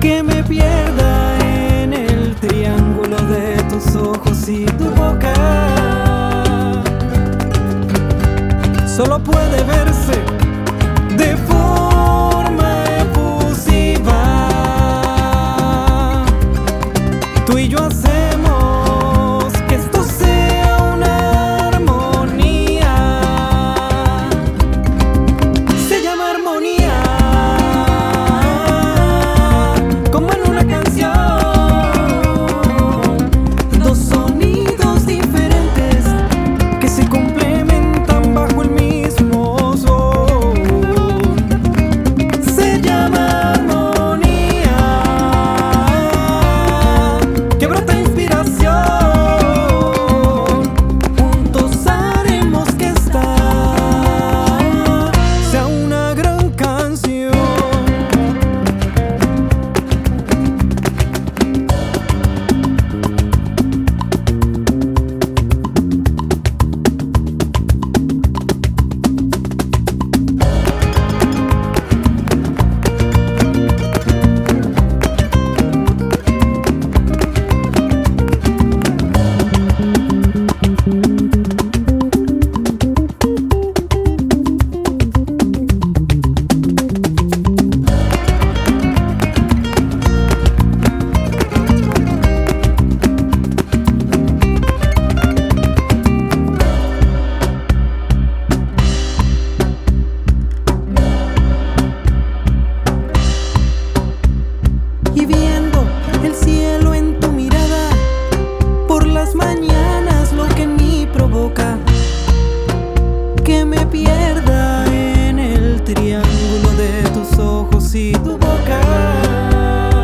que me pierda en el triángulo de tus ojos y tu boca. Solo puede verse de forma efusiva. Tú y yo hacemos que esto sea una armonía. Se llama armonía, como en una canción. Dos sonidos diferentes que se complementan bajo el mismo son. Se llama armonía, que brota inspiración. Juntos haremos que esta sea una gran canción. Y viendo el cielo en tu mirada, por las mañanas lo que en mí provoca que me pierda en el triángulo de tus ojos y tu boca.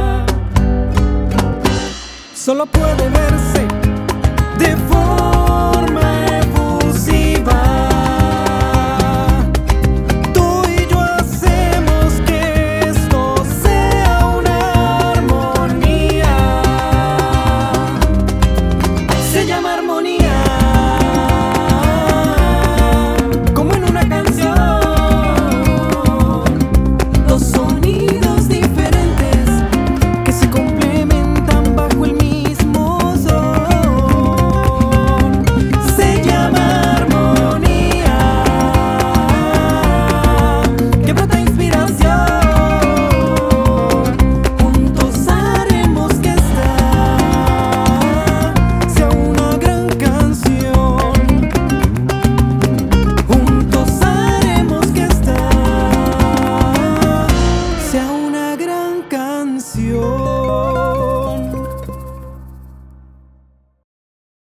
Solo puede verse de forma